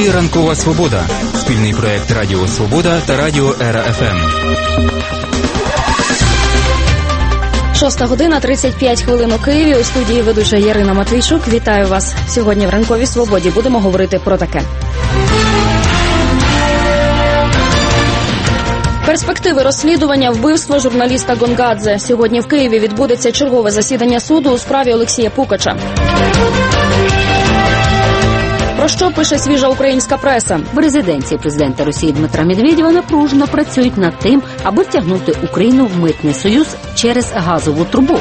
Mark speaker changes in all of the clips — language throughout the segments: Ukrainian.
Speaker 1: ефірі «Ранкова Свобода» – спільний проєкт Радіо Свобода та Радіо Ера ФМ.
Speaker 2: 6:35 у Києві. У студії ведуча Ярина Матвійчук. Вітаю вас. Сьогодні в «Ранковій Свободі» будемо говорити про таке. Перспективи розслідування вбивства журналіста Гонгадзе. Сьогодні в Києві відбудеться чергове засідання суду у справі Олексія Пукача. Про що пише свіжа українська преса?
Speaker 3: В резиденції президента Росії Дмитра Медведєва напружено працюють над тим, аби втягнути Україну в митний союз через газову трубу.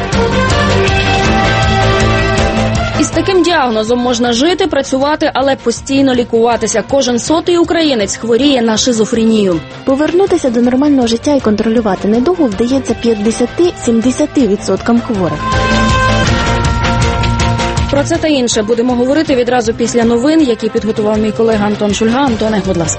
Speaker 2: Із таким діагнозом можна жити, працювати, але постійно лікуватися. Кожен 100-й українець хворіє на шизофренію.
Speaker 4: Повернутися до нормального життя і контролювати недугу вдається 50-70% хворих.
Speaker 2: Про це та інше будемо говорити відразу після новин, які підготував мій колега Антон Шульга. Антоне, будь ласка.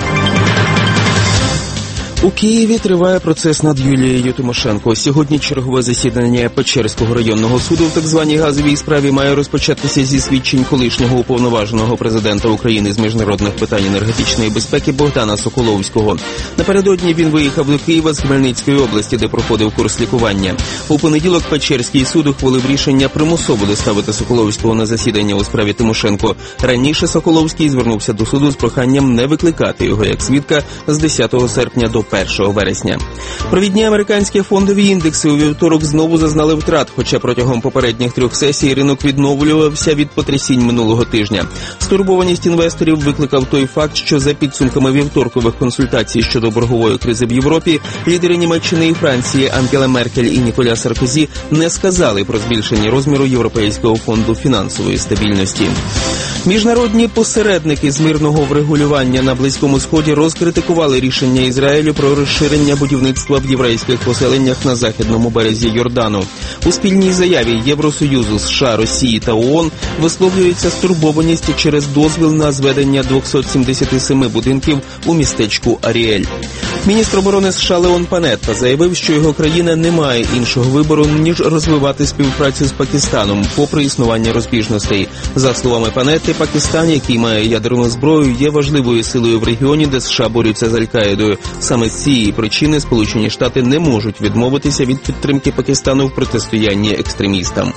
Speaker 5: У Києві триває процес над Юлією Тимошенко. Сьогодні чергове засідання Печерського районного суду в так званій газовій справі має розпочатися зі свідчень колишнього уповноваженого президента України з міжнародних питань енергетичної безпеки Богдана Соколовського. Напередодні він виїхав до Києва з Хмельницької області, де проходив курс лікування. У понеділок Печерський суд ухвалив рішення примусово доставити Соколовського на засідання у справі Тимошенко. Раніше Соколовський звернувся до суду з проханням не викликати його як свідка з 10 серпня до 1 вересня. Провідні американські фондові індекси у вівторок знову зазнали втрат, хоча протягом попередніх 3 сесій ринок відновлювався від потрясінь минулого тижня. Стурбованість інвесторів викликав той факт, що за підсумками вівторкових консультацій щодо боргової кризи в Європі, лідери Німеччини і Франції Ангела Меркель і Ніколя Саркозі не сказали про збільшення розміру Європейського фонду фінансової стабільності. Міжнародні посередники з мирного врегулювання на Близькому Сході розкритикували рішення Ізраїлю про розширення будівництва в єврейських поселеннях на західному березі Йордану. У спільній заяві Євросоюзу, США, Росії та ООН висловлюється стурбованість через дозвіл на зведення 277 будинків у містечку Аріель. Міністр оборони США Леон Панетта заявив, що його країна не має іншого вибору, ніж розвивати співпрацю з Пакистаном, попри існування розбіжностей. За словами Панетти, Пакистан, який має ядерну зброю, є важливою силою в регіоні, де США борються з Аль-Каїдою. Саме з цієї причини Сполучені Штати не можуть відмовитися від підтримки Пакистану в протистоянні екстремістам.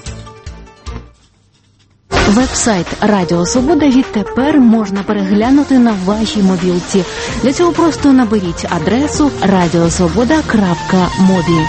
Speaker 3: Веб-сайт Радіо Свобода відтепер можна переглянути на вашій мобілці. Для цього просто наберіть адресу radiosvoboda.mobi.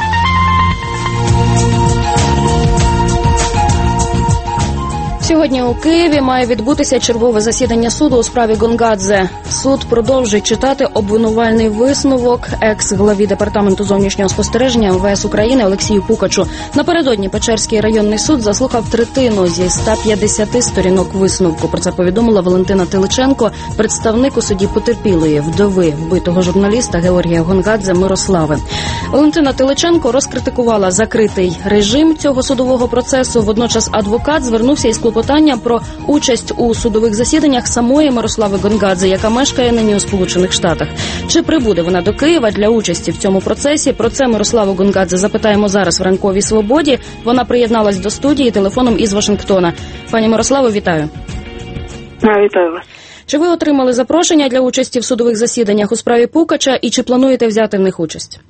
Speaker 2: Сьогодні у Києві має відбутися чергове засідання суду у справі Гонгадзе. Суд продовжить читати обвинувальний висновок екс-главі Департаменту зовнішнього спостереження МВС України Олексію Пукачу. Напередодні Печерський районний суд заслухав третину зі 150 сторінок висновку. Про це повідомила Валентина Тиличенко, представник у суді потерпілої, вдови вбитого журналіста Георгія Гонгадзе Мирослави. Валентина Тиличенко розкритикувала закритий режим цього судового процесу. Водночас адвокат звернувся із клопотанням про участь у судових засіданнях самої Мирослави Гонгадзе, яка мешкає нині у Сполучених Штатах. Чи прибуде вона до Києва для участі в цьому процесі? Про це Мирославу Гонгадзе запитаємо зараз в «Ранковій Свободі». Вона приєдналась до студії телефоном із Вашингтона. Пані Мирославо, вітаю.
Speaker 6: Вітаю вас.
Speaker 2: Чи ви отримали запрошення для участі в судових засіданнях у справі Пукача і чи плануєте взяти в них участь?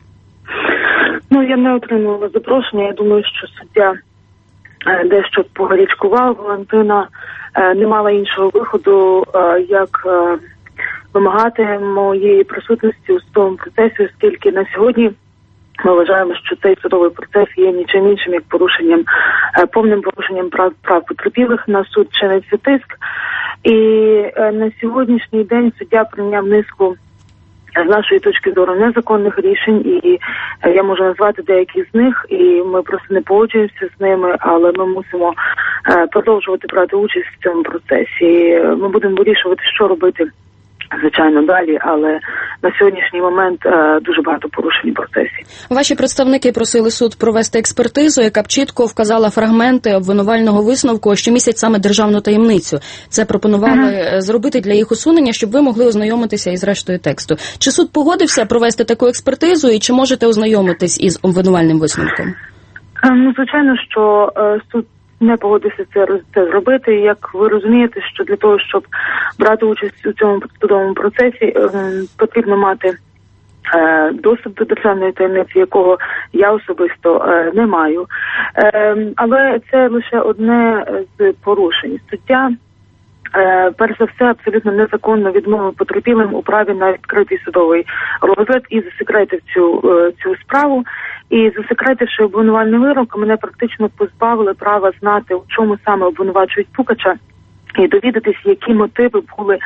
Speaker 6: Я не отримала запрошення. Я думаю, що суддя дещо погарячкував. Валентина не мала іншого виходу, як вимагати моєї присутності у судовому процесі, оскільки на сьогодні ми вважаємо, що цей судовий процес є нічим іншим, як повним порушенням прав потерпілих. На суд чиниться тиск. І на сьогоднішній день суддя прийняв низку, з нашої точки зору, незаконних рішень, і я можу назвати деякі з них, і ми просто не погоджуємося з ними, але ми мусимо продовжувати брати участь в цьому процесі. Ми будемо вирішувати, що робити, звичайно, далі, але на сьогоднішній момент дуже багато порушень в процесі.
Speaker 2: Ваші представники просили суд провести експертизу, яка б чітко вказала фрагменти обвинувального висновку, що містять саме державну таємницю. Це пропонували зробити для їх усунення, щоб ви могли ознайомитися із рештою тексту. Чи суд погодився провести таку експертизу і чи можете ознайомитись із обвинувальним висновком?
Speaker 6: Звичайно, що суд не погодився це зробити. І як ви розумієте, що для того, щоб брати участь у цьому судовому процесі, потрібно мати доступ до державної таємниці, якого я особисто не маю. Але це лише одне з порушень. Суддя, перш за все, абсолютно незаконно відмовив потерпілим у праві на відкритий судовий розгляд і засекретив цю справу. І засекретивши обвинувальний вирок, мене практично позбавили права знати, у чому саме обвинувачують Пукача, і довідатись, які мотиви були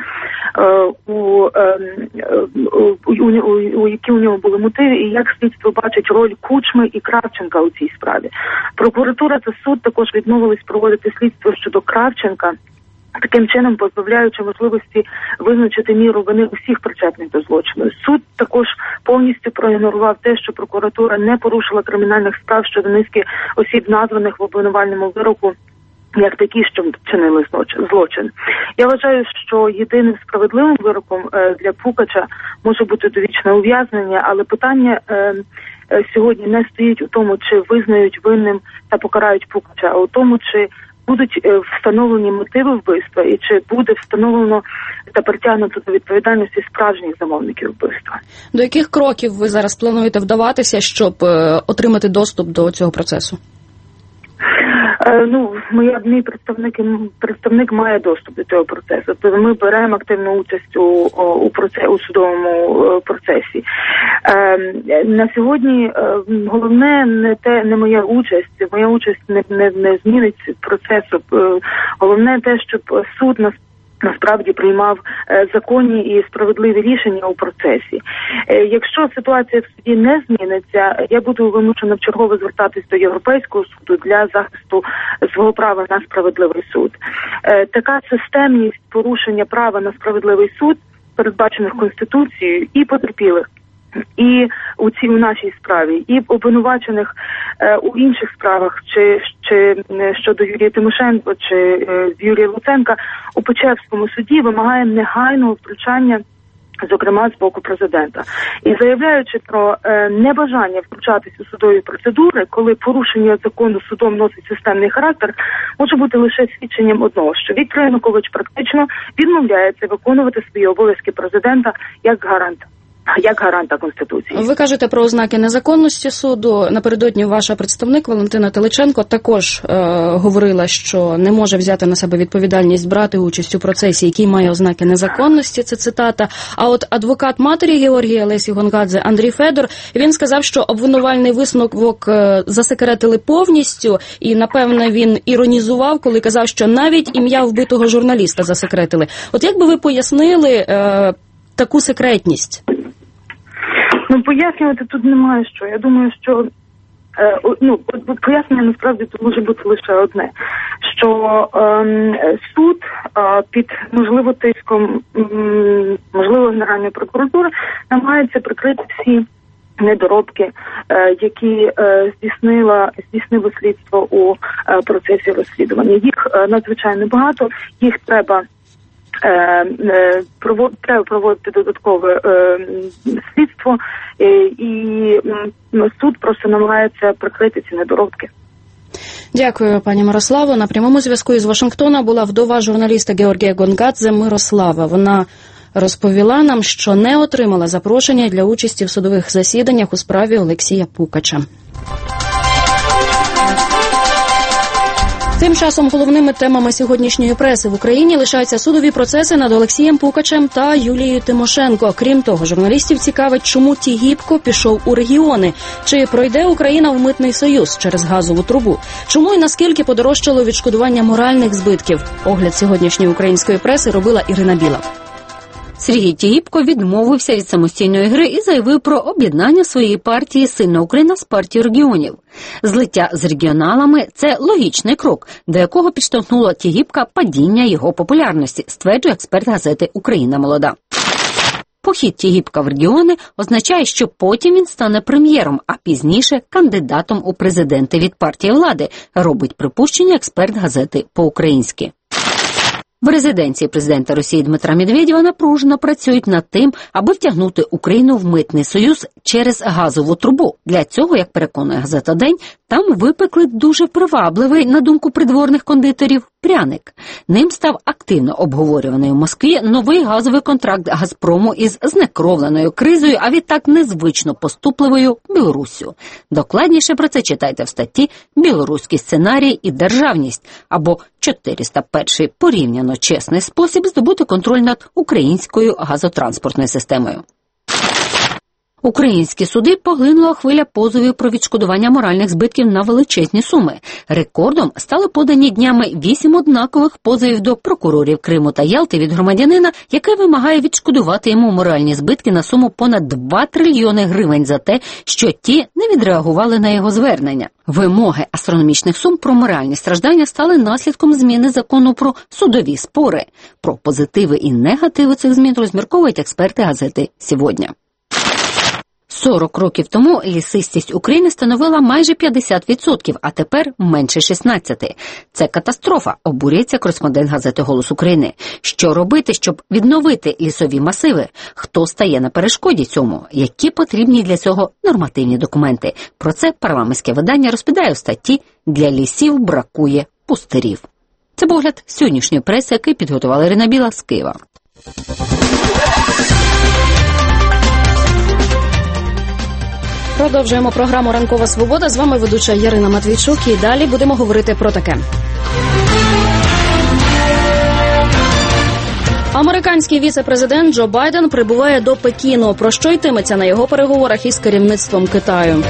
Speaker 6: які у нього були мотиви, і як слідство бачить роль Кучми і Кравченка у цій справі. Прокуратура та суд також відмовились проводити слідство щодо Кравченка, таким чином позбавляючи можливості визначити міру вини усіх причетних до злочину. Суд також повністю проігнорував те, що прокуратура не порушила кримінальних справ щодо низки осіб, названих в обвинувальному вироку як такі, що вчинили злочин. Я вважаю, що єдиним справедливим вироком для Пукача може бути довічне ув'язнення, але питання сьогодні не стоїть у тому, чи визнають винним та покарають Пукача, а у тому, чи будуть встановлені мотиви вбивства і чи буде встановлено та притягнуто до відповідальності справжніх замовників вбивства.
Speaker 2: До яких кроків ви зараз плануєте вдаватися, щоб отримати доступ до цього процесу?
Speaker 6: Мій представник має доступ до цього процесу. Тобто ми беремо активну участь у судовому процесі. На сьогодні головне не моя участь. Моя участь не змінить процесу. Головне те, щоб суд насправді приймав законні і справедливі рішення у процесі. Якщо ситуація в суді не зміниться, я буду вимушена вчергово звертатись до Європейського суду для захисту свого права на справедливий суд. Така системність порушення права на справедливий суд, передбачених Конституцією, і потерпілих, і у нашій справі, і обвинувачених у інших справах, чи щодо Юрія Тимошенко, чи Юрія Луценка, у Печерському суді вимагає негайного втручання, зокрема з боку президента. І заявляючи про небажання втручатись у судові процедури, коли порушення закону судом носить системний характер, може бути лише свідченням одного, що Віктор Янукович практично відмовляється виконувати свої обов'язки президента як гаранта Конституції.
Speaker 2: Ви кажете про ознаки незаконності суду. Напередодні ваша представник Валентина Теличенко також говорила, що не може взяти на себе відповідальність брати участь у процесі, який має ознаки незаконності, це цитата. А от адвокат матері Георгія Лесі Гонгадзе Андрій Федор, він сказав, що обвинувальний висновок засекретили повністю, і, напевне, він іронізував, коли казав, що навіть ім'я вбитого журналіста засекретили. От як би ви пояснили таку секретність?
Speaker 6: Пояснювати тут немає що. Я думаю, що пояснення насправді тут може бути лише одне, що суд під можливо тиском, Генеральної прокуратури намагається прикрити всі недоробки, які здійснило слідство у процесі розслідування. Їх надзвичайно багато, їх треба проводити додаткове слідство, і суд просто намагається прикрити ці недоробки.
Speaker 2: Дякую, пані Мирославо. На прямому зв'язку із Вашингтона була вдова журналіста Георгія Гонгадзе Мирослава. Вона розповіла нам, що не отримала запрошення для участі в судових засіданнях у справі Олексія Пукача. Тим часом головними темами сьогоднішньої преси в Україні лишаються судові процеси над Олексієм Пукачем та Юлією Тимошенко. Крім того, журналістів цікавить, чому Тігіпко пішов у регіони, чи пройде Україна в митний союз через газову трубу, чому і наскільки подорожчало відшкодування моральних збитків. Огляд сьогоднішньої української преси робила Ірина Біла.
Speaker 7: Сергій Тігіпко відмовився від самостійної гри і заявив про об'єднання своєї партії «Сильна Україна» з партією регіонів. Злиття з регіоналами – це логічний крок, до якого підштовхнуло Тігіпка падіння його популярності, стверджує експерт газети «Україна молода». Похід Тігіпка в регіони означає, що потім він стане прем'єром, а пізніше – кандидатом у президенти від партії влади, робить припущення експерт газети «По-українськи». В резиденції президента Росії Дмитра Медведєва напружено працюють над тим, аби втягнути Україну в митний союз через газову трубу. Для цього, як переконує газета «День», там випекли дуже привабливий, на думку придворних кондитерів, пряник. Ним став активно обговорюваний у Москві новий газовий контракт «Газпрому» із знекровленою кризою, а відтак незвично поступливою Білоруссю. Докладніше про це читайте в статті «Білоруський сценарій і державність» або «401-й порівняно чесний спосіб здобути контроль над українською газотранспортною системою». Українські суди поглинула хвиля позовів про відшкодування моральних збитків на величезні суми. Рекордом стали подані днями 8 однакових позовів до прокурорів Криму та Ялти від громадянина, який вимагає відшкодувати йому моральні збитки на суму понад 2 трильйони гривень за те, що ті не відреагували на його звернення. Вимоги астрономічних сум про моральні страждання стали наслідком зміни закону про судові спори. Про позитиви і негативи цих змін розмірковують експерти газети «Сьогодні». 40 років тому лісистість України становила майже 50%, а тепер менше 16%. Це катастрофа, обурюється кореспондент газети «Голос України». Що робити, щоб відновити лісові масиви? Хто стає на перешкоді цьому? Які потрібні для цього нормативні документи? Про це парламентське видання розповідає у статті «Для лісів бракує пустирів». Це погляд сьогоднішньої преси, який підготувала Ірина Біла з Києва.
Speaker 2: Продовжуємо програму «Ранкова свобода». З вами ведуча Ярина Матвійчук. І далі будемо говорити про таке. Американський віце-президент Джо Байден прибуває до Пекіну. Про що йтиметься на його переговорах із керівництвом Китаю?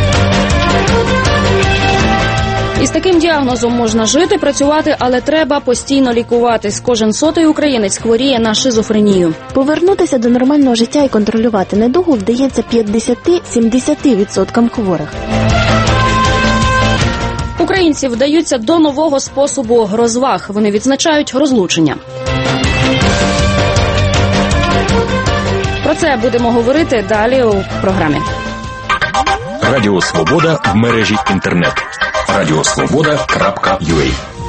Speaker 2: Із таким діагнозом можна жити, працювати, але треба постійно лікуватись. Кожен 100-й українець хворіє на шизофренію.
Speaker 4: Повернутися до нормального життя і контролювати недугу вдається 50-70% хворих.
Speaker 2: Українці вдаються до нового способу розваг. Вони відзначають розлучення. Про це будемо говорити далі у програмі.
Speaker 1: Радіо Свобода в мережі інтернет. radiosvoboda.ua.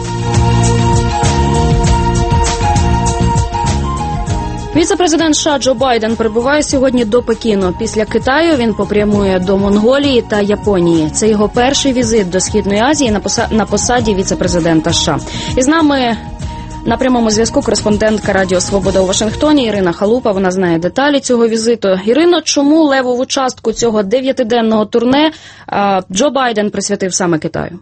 Speaker 2: Віце-президент США Джо Байден прибуває сьогодні до Пекіну. Після Китаю він попрямує до Монголії та Японії. Це його перший візит до Східної Азії на посаді віце-президента США. І з нами на прямому зв'язку кореспондентка Радіо Свобода у Вашингтоні Ірина Халупа. Вона знає деталі цього візиту. Ірино, чому левову частку цього 9-денного турне Джо Байден присвятив саме Китаю?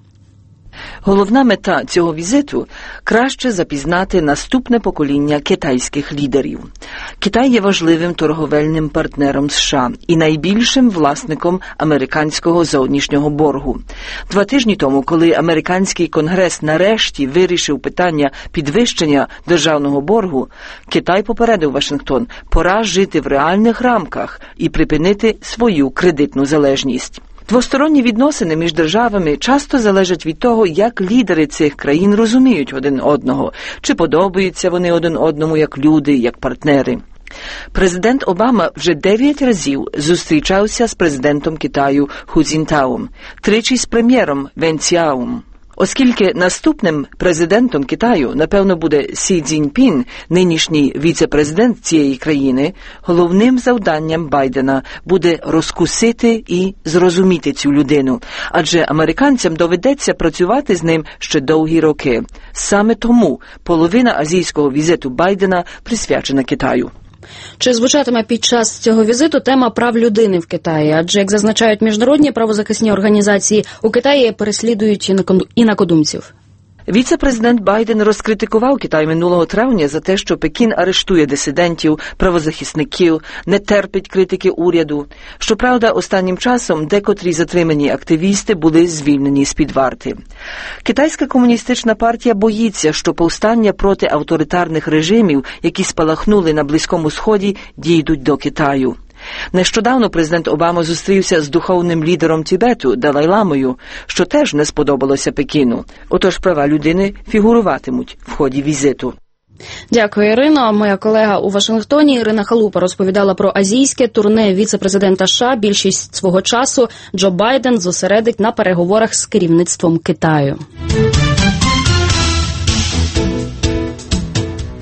Speaker 8: Головна мета цього візиту – краще запізнати наступне покоління китайських лідерів. Китай є важливим торговельним партнером США і найбільшим власником американського зовнішнього боргу. 2 тижні тому, коли американський конгрес нарешті вирішив питання підвищення державного боргу, Китай попередив Вашингтон – пора жити в реальних рамках і припинити свою кредитну залежність. Двосторонні відносини між державами часто залежать від того, як лідери цих країн розуміють один одного, чи подобаються вони один одному як люди, як партнери. Президент Обама вже 9 разів зустрічався з президентом Китаю Ху Цзіньтаом, 3 з прем'єром Вен Цзяом. Оскільки наступним президентом Китаю, напевно, буде Сі Цзіньпін, нинішній віце-президент цієї країни, головним завданням Байдена буде розкусити і зрозуміти цю людину, адже американцям доведеться працювати з ним ще довгі роки. Саме тому половина азійського візиту Байдена присвячена Китаю.
Speaker 2: Чи звучатиме під час цього візиту тема прав людини в Китаї? Адже, як зазначають міжнародні правозахисні організації, у Китаї переслідують інакодумців.
Speaker 8: Віце-президент Байден розкритикував Китай минулого травня за те, що Пекін арештує дисидентів, правозахисників, не терпить критики уряду. Щоправда, останнім часом декотрі затримані активісти були звільнені з-під варти. Китайська комуністична партія боїться, що повстання проти авторитарних режимів, які спалахнули на Близькому Сході, дійдуть до Китаю. Нещодавно президент Обама зустрівся з духовним лідером Тібету Далай-ламою, що теж не сподобалося Пекіну. Отож права людини фігуруватимуть в ході візиту.
Speaker 2: Дякую, Ірино. Моя колега у Вашингтоні Ірина Халупа розповідала про азійське турне віце-президента США. Більшість свого часу Джо Байден зосередить на переговорах з керівництвом Китаю.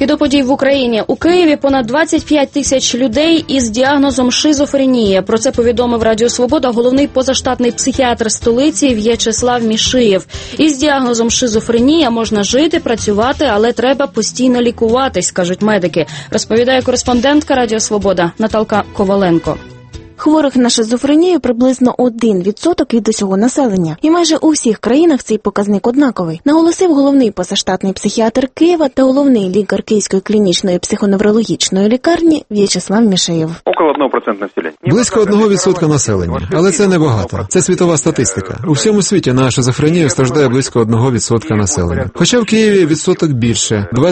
Speaker 2: І до подій в Україні. У Києві понад 25 тисяч людей із діагнозом шизофренія. Про це повідомив Радіо Свобода головний позаштатний психіатр столиці В'ячеслав Мішиєв. Із діагнозом шизофренія можна жити, працювати, але треба постійно лікуватись, кажуть медики. Розповідає кореспондентка Радіо Свобода Наталка Коваленко.
Speaker 4: Хворих на шизофренію приблизно 1% від усього населення. І майже у всіх країнах цей показник однаковий, наголосив головний позаштатний психіатр Києва та головний лікар Київської клінічної психоневрологічної лікарні В'ячеслав Мішиєв.
Speaker 9: Около 1% населення.
Speaker 10: Близько 1% населення. Але це небагато. Це світова статистика. У всьому світі на шизофренію страждає близько 1% населення. Хоча в Києві відсоток більше –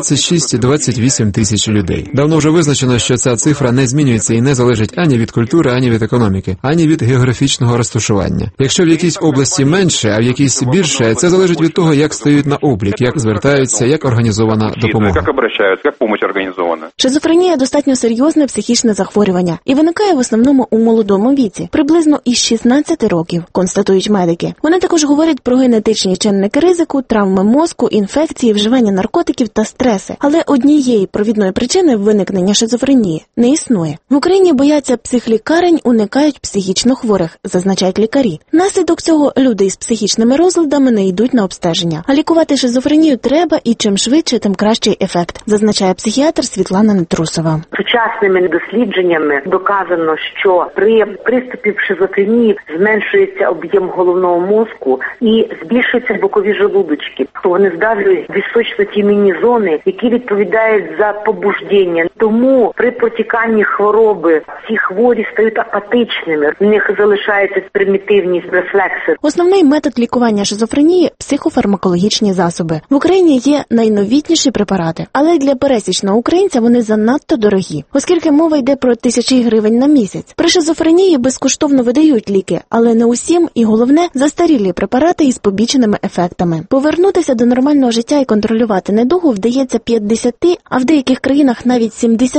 Speaker 10: 26-28 тисяч людей. Давно вже визначено, що ця цифра не змінюється і не залежить ані від культури, ані від економіки, ані від географічного розташування. Якщо в якійсь області менше, а в якійсь більше, це залежить від того, як стають на облік, як звертаються, як організована допомога.
Speaker 9: Як обращаються, як допомога організована.
Speaker 4: Шизофренія – достатньо серйозне психічне захворювання і виникає в основному у молодому віці, приблизно із 16 років, констатують медики. Вони також говорять про генетичні чинники ризику, травми мозку, інфекції, вживання наркотиків та стреси. Але однієї провідної причини виникнення шизофренії не існує. В Україні бояться психлікарень, уникають психічно хворих, зазначають лікарі. Наслідок цього люди із психічними розладами не йдуть на обстеження. А лікувати шизофренію треба, і чим швидше, тим кращий ефект, зазначає психіатр Світлана Нетрусова.
Speaker 11: Сучасними дослідженнями доказано, що при приступі шизофренії зменшується об'єм головного мозку і збільшуються бокові желудочки. Вони здавлюють височно-тімінні зони, які відповідають за побуждення. Тому при протіканні хвороби ці хворі стають апатичними, в них залишаються примітивні рефлекси.
Speaker 4: Основний метод лікування шизофренії – психофармакологічні засоби. В Україні є найновітніші препарати, але для пересічного українця вони занадто дорогі, оскільки мова йде про тисячі гривень на місяць. При шизофренії безкоштовно видають ліки, але не усім і, головне, застарілі препарати із побічними ефектами. Повернутися до нормального життя і контролювати недугу вдається 50, а в деяких країнах навіть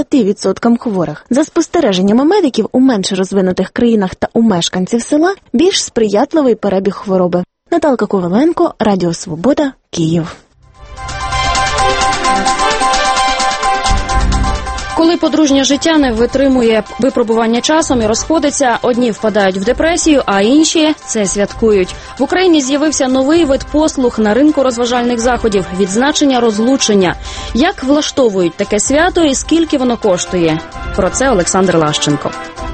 Speaker 4: 70% хворих. За спостереженнями медиків, у менш розвинутих країнах та у мешканців села більш сприятливий перебіг хвороби. Наталка Коваленко, Радіо Свобода, Київ.
Speaker 2: Коли подружнє життя не витримує випробування часом і розходиться, одні впадають в депресію, а інші це святкують. В Україні з'явився новий вид послуг на ринку розважальних заходів – відзначення розлучення. Як влаштовують таке свято і скільки воно коштує? Про це Олександр Лащенко.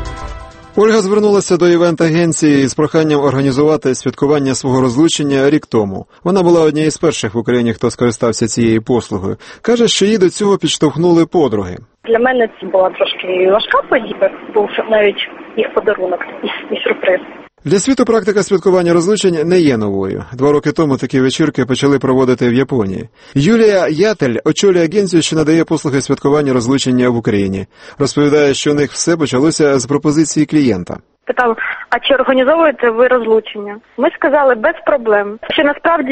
Speaker 10: Ольга звернулася до івент-агенції з проханням організувати святкування свого розлучення рік тому. Вона була однією з перших в Україні, хто скористався цією послугою. Каже, що її до цього підштовхнули подруги.
Speaker 12: Для мене це була трошки важка подія, був навіть їх подарунок і сюрприз.
Speaker 10: Для світу практика святкування розлучень не є новою. 2 роки тому такі вечірки почали проводити в Японії. Юлія Ятель очолює агенцію, що надає послуги святкування розлучення в Україні. Розповідає, що у них все почалося з пропозиції клієнта.
Speaker 12: Питав, а чи організовуєте ви розлучення? Ми сказали, без проблем. Що насправді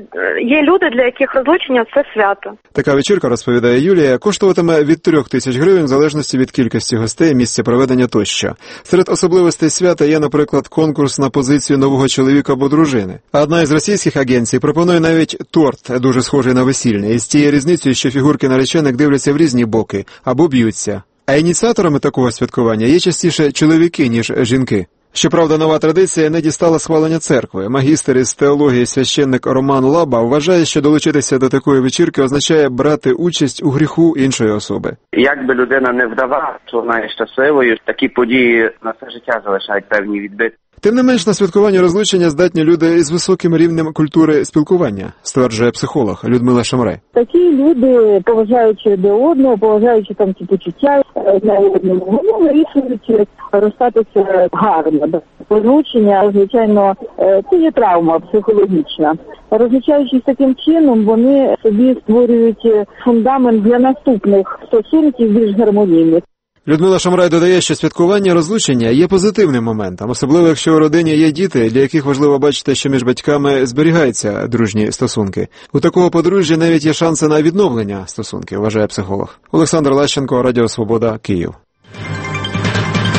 Speaker 12: є люди, для яких розлучення – це свято.
Speaker 10: Така вечірка, розповідає Юлія, коштуватиме від 3 тисяч гривень в залежності від кількості гостей, місця проведення тощо. Серед особливостей свята є, наприклад, конкурс на позицію нового чоловіка або дружини. А одна із російських агенцій пропонує навіть торт, дуже схожий на весільний, із тією різницею, що фігурки наречених дивляться в різні боки або б'ються. А ініціаторами такого святкування є частіше чоловіки, ніж жінки. Щоправда, нова традиція не дістала схвалення церкви. Магістр із теології священник Роман Лаба вважає, що долучитися до такої вечірки означає брати участь у гріху іншої особи.
Speaker 13: Як би людина не вдавала, що вона є щасливою, такі події на все життя залишають певні відбитки.
Speaker 10: Тим не менш, на святкування розлучення здатні люди із високим рівнем культури спілкування, стверджує психолог Людмила Шамрай.
Speaker 14: Такі люди, поважаючи один одного, поважаючи там ці почуття на одному, вони вирішують розстатися гарно. Розлучення, звичайно, це є травма психологічна. Розлучаючись таким чином, вони собі створюють фундамент для наступних стосунків більш гармонійних.
Speaker 10: Людмила Шамрай додає, що святкування розлучення є позитивним моментом, особливо якщо у родині є діти, для яких важливо бачити, що між батьками зберігаються дружні стосунки. У такого подружжя навіть є шанси на відновлення стосунків, вважає психолог. Олександр Лащенко, Радіо Свобода, Київ.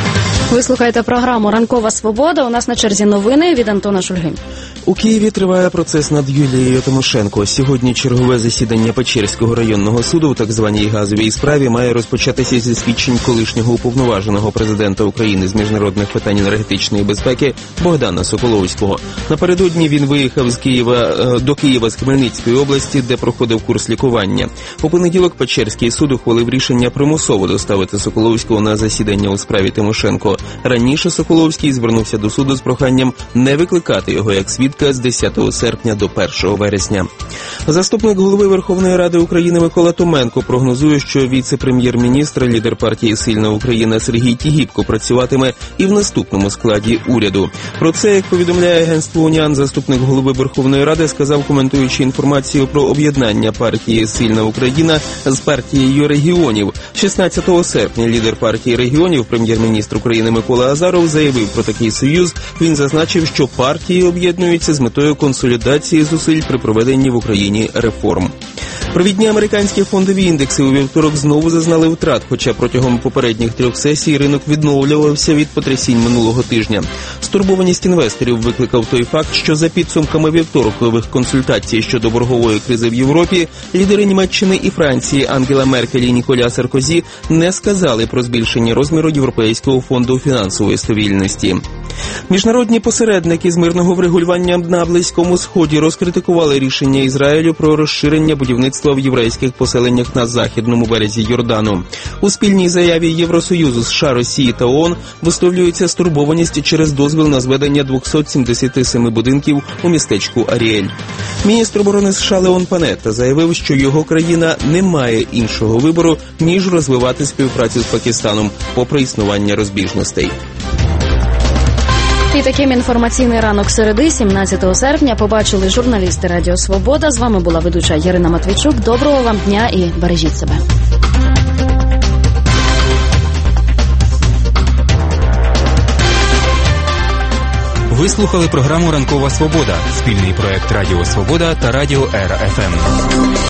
Speaker 2: Ви слухаєте програму «Ранкова свобода». У нас на черзі новини від Антона Шульги.
Speaker 5: У Києві триває процес над Юлією Тимошенко. Сьогодні чергове засідання Печерського районного суду у так званій газовій справі має розпочатися зі свідчень колишнього уповноваженого президента України з міжнародних питань енергетичної безпеки Богдана Соколовського. Напередодні він виїхав до Києва з Хмельницької області, де проходив курс лікування. У понеділок Печерський суд ухвалив рішення примусово доставити Соколовського на засідання у справі Тимошенко. Раніше Соколовський звернувся до суду з проханням не викликати його як свідка з 10 серпня до 1 вересня. Заступник голови Верховної Ради України Микола Томенко прогнозує, що віце-прем'єр-міністр, лідер партії «Сильна Україна» Сергій Тігіпко працюватиме і в наступному складі уряду. Про це, як повідомляє агентство «Уніан», заступник голови Верховної Ради сказав, коментуючи інформацію про об'єднання партії «Сильна Україна» з партією регіонів. 16 серпня лідер партії регіонів, прем'єр-міністр України Микола Азаров, заявив про такий союз. Він зазначив, що партії об'єднуються з метою консолідації зусиль при проведенні в Україні реформ. Провідні американські фондові індекси у вівторок знову зазнали втрат, хоча протягом попередніх 3 сесій ринок відновлювався від потрясінь минулого тижня. Стурбованість інвесторів викликав той факт, що за підсумками вівторкових консультацій щодо боргової кризи в Європі, лідери Німеччини і Франції Ангела Меркель і Ніколя Саркозі не сказали про збільшення розміру Європейського фонду фінансової стабільності. Міжнародні посередники з мирного врегулювання на Близькому Сході розкритикували рішення Ізраїлю про розширення будівництва в єврейських поселеннях на західному березі Йордану. У спільній заяві Євросоюзу, США, Росії та ООН висловлюється стурбованість через дозвіл на зведення 277 будинків у містечку Аріель. Міністр оборони США Леон Панетта заявив, що його країна не має іншого вибору, ніж розвивати співпрацю з Пакистаном, попри існування розбіжностей.
Speaker 2: І таким інформаційний ранок середи, 17 серпня, побачили журналісти Радіо Свобода. З вами була ведуча Ярина Матвійчук. Доброго вам дня і бережіть себе.
Speaker 1: Ви слухали програму «Ранкова свобода» – спільний проект Радіо Свобода та Радіо ЕРА ФМ.